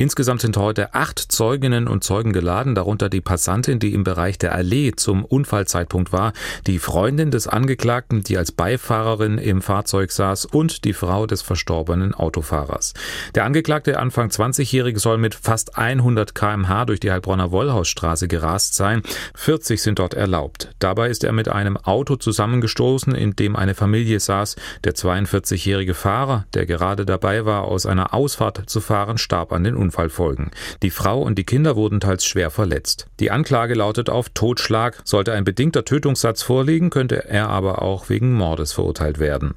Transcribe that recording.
Insgesamt sind heute 8 Zeuginnen und Zeugen geladen, darunter die Passantin, die im Bereich der Allee zum Unfallzeitpunkt war, die Freundin des Angeklagten, die als Beifahrerin im Fahrzeug saß, und die Frau des verstorbenen Autofahrers. Der Angeklagte, Anfang 20-Jährige, soll mit fast 100 km/h durch die Heilbronner Wollhausstraße gerast sein. 40 sind dort erlaubt. Dabei ist er mit einem Auto zusammengestoßen, in dem eine Familie saß. Der 42-jährige Fahrer, der gerade dabei war, aus einer Ausfahrt zu fahren, starb an den Unfallfolgen. Die Frau und die Kinder wurden teils schwer verletzt. Die Anklage lautet auf Totschlag. Sollte ein bedingter Tötungssatz vorliegen, könnte er aber auch wegen Mordes verurteilt werden.